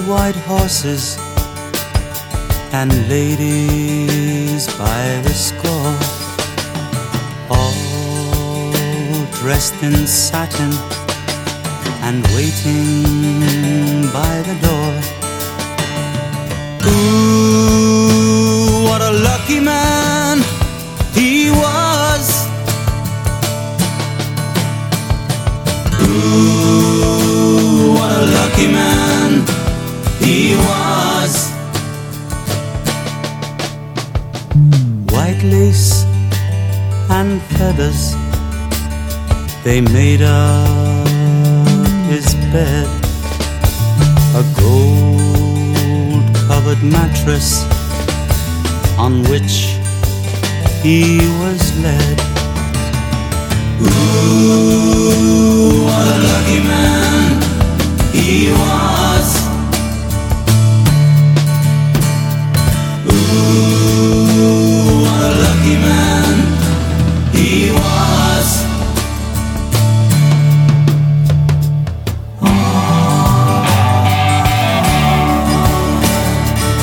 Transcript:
white horses and ladies by the score, all dressed in satin and waiting by the door. Ooh, what a lucky man he was. Ooh, what a lucky man he was. White lace and feathers, they made up his bed. A gold-covered mattress on which he was led. Ooh,